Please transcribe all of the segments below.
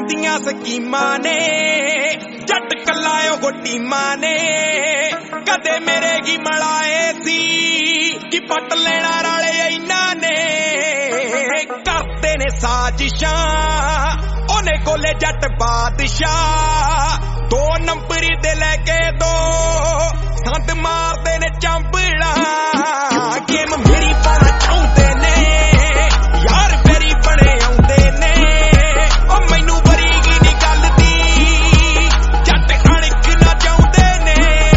ਹੁੰਦੀਆਂ ਸਕੀਮਾਂ ਨੇ ਜੱਟ ਕੱਲਾਇਓ ਗੋਟੀਮਾਂ ਨੇ ਕਦੇ ਮੇਰੇ ਕੀ ਮਲਾਏ ਸੀ ਕਿ ਪੱਟ ਲੈਣਾ ਰਾਲੇ ਇਹਨਾਂ ਨੇ ਕਰਦੇ ਨੇ ਸਾਜ਼ਿਸ਼ਾਂ ਉਹਨੇ ਕੋਲੇ ਜੱਟ ਬਾਦਸ਼ਾਹ 2 ਨੰਬਰੀ ਦੇ ਲੈ ਕੇ 2 ਸੰਦ ਮਾਰਦੇ ਨੇ ਚੰਬੜਾ ਗੇਮ ਮੇਰੀ ਪਾਣਾ ਚਾਹੁੰਦੇ ਨੇ ਯਾਰ ਮੇਰੀ ਬਣੇ ਆਉਂਦੇ ਨੇ ਉਹ ਮੈਨੂੰ ਬਰੀਗੀ ਨੀ ਗੱਲ ਦੀ ਜੱਟ ਅਣਖ ਨਾ ਚਾਹੁੰਦੇ ਨੇ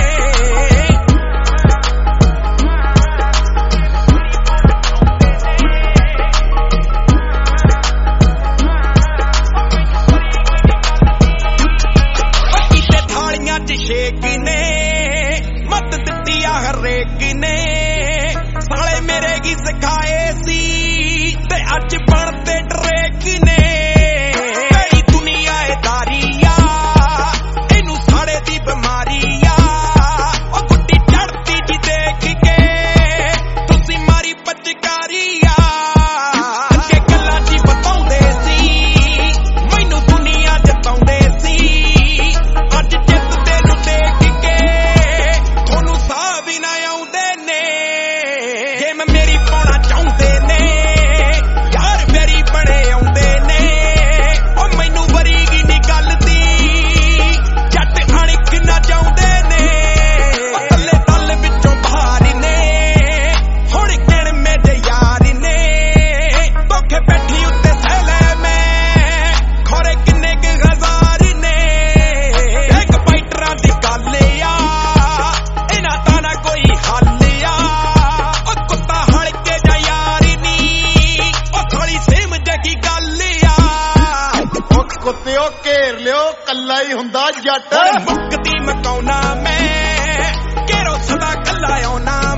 ਕਿਤੇ ਥਾਲੀਆਂ 'ਚ ਸ਼ੇਕ ਨੇ ਮੱਤ ਦਿੱਤੀ ਆ ਹਰੇਕ ਨੇ ਸਾਲੇ ਮੇਰੇ ਕੀ ਸਿਖਾਏ ਸੀ ਤੇ ਅੱਜ ਬਣਦੇ ਡਰੇਕ ਨੇ ਮੇਰੀ ਦੁਨੀਆ ਏ ਤਾਰੀਆ ਇਹਨੂੰ ਸਾੜੇ ਦੀ ਬਿਮਾਰੀ ਆ ਉਹ ਗੁੱਡੀ ਚੜਦੀ ਜੀ ਦੇਖ ਕੇ ਤੁਸੀਂ ਮਾਰੀ ਪਚਕਾਰੀ ਆ ਅੱਗੇ ਗੱਲਾਂ ਜੀ ਬਤਾਉਂਦੇ ਸੀ ਮੈਨੂੰ ਦੁਨੀਆ ਜਤਾਉਂਦੇ ਸੀ ਅੱਜ ਜਿੱਤਦੇ ਨੂੰ ਦੇਖ ਕੇ ਤੁਹਾਨੂੰ ਸਾਹ ਵੀ ਨਾ ਆਉਂਦੇ ਨੇ ਗੇਮ ਮੇਰੀ ਪਾਉਣਾ ਚਾਹੁੰਦੇ ਨੇ ਯਾਰ ਮੇਰੀ ਬਣੇ ਆਉਂਦੇ ਨੇ ਉਹ ਮੈਨੂੰ ਬਰੀਗੀ ਨੀ ਗੱਲ ਦੀ ਜੱਟ ਅਣਖ ਨਾ ਚਾਹੁੰਦੇ ਨੇ ਉਹ ਥੱਲੇ ਤਲ ਵਿੱਚੋਂ ਬਾਹਰ ਨੇ ਹੁਣ ਕਹਿਣ ਮੇਰੇ ਯਾਰ ਨੇ ਧੋਖੇ ਬੈਠੀ ਉੱਤੇ ਸਹਿ ਲੈ ਮੈਂ ਖੋਰੇ ਕਿੰਨੇ ਕੁ ਹਜ਼ਾਰ ਨੇ ਇੱਕ ਬਾਈਟਰਾਂ ਦੀ ਗੱਲ ਆ ਇਹਨਾਂ ਦਾ ਨਾ ਕੋਈ ਹੱਲ ਆ ਉਹ ਕੁੱਤਾ ਹਲਕੇ ਜਾ ਯਾਰ ਨੀ ਉਹ ਥੋੜੀ ਸੇਮ ਜਗੀ ਗੱਲ ਆ ਕੁੱਤਿਓ ਘੇਰ ਲਿਓ ਕੱਲਾ ਹੀ ਹੁੰਦਾ ਜੱਟ ਮੁੱਕਦੀ ਮਕਾਉਣਾ ਮੈਂ ਘੇਰੋ ਸਦਾ ਕੱਲਾ ਆਉਣਾ